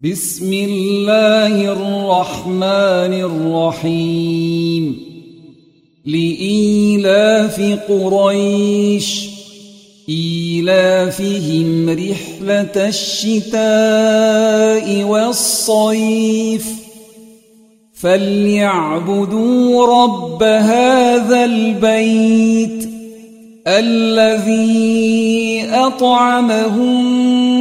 بسم الله الرحمن الرحيم لإيلاف قريش إيلافهم رحلة الشتاء والصيف فليعبدوا رب هذا البيت الذي أطعمهم